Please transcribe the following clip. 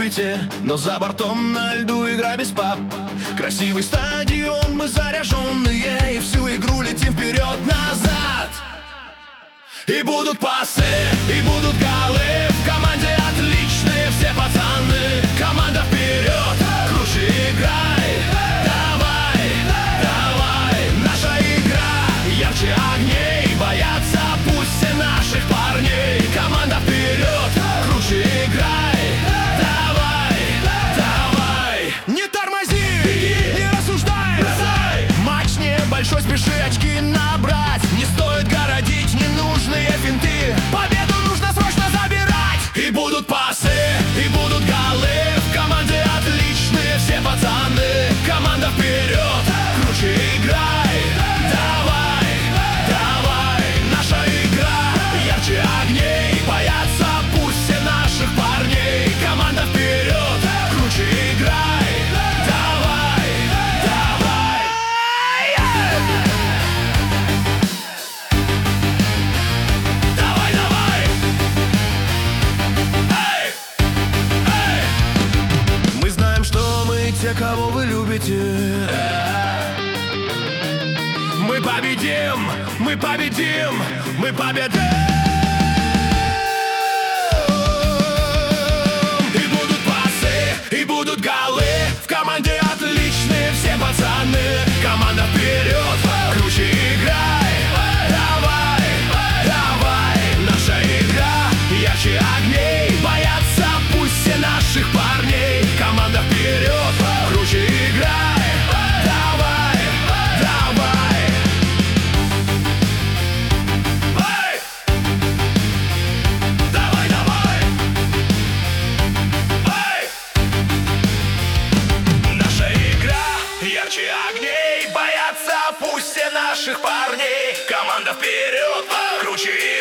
событие, но за бортом на льду игра без пап. Красивый стадион, мы заряженные, и всю игру летим вперед-назад. И будут пасы, и будут голы, в команде отличные все пацаны. Команда вперед, круче играй, давай, давай. Наша игра ярче огней, боятся пусть все наших парней. Команда вперед, круче играй, давай, давай. Не тормози, не рассуждай, бросай. Матч небольшой, спеши очки набрать. Не стоит городить ненужные финты, победу нужно срочно забирать. И будут пасы, и будут голы, в команде отличные все пацаны. Команда вперед, круче играй, давай, давай. Наша игра ярче огней, боятся пусть все наших парней. Команда вперед, круче играй, давай, давай. Давай, давай. Эй, эй. Мы знаем, что мы те, кого вы любите. Мы победим, мы победим, мы победим. И будут пасы, и будут голы, в команде отличные все пацаны. Команда вперед, круче играй, давай, давай. Наша игра ярче огней, боятся пусть все наших парней. Команда вперед, круче играй, давай, давай. Эй! Давай, давай. Эй! Наша игра ярче огней, боятся пусть все наших парней. Команда вперед, круче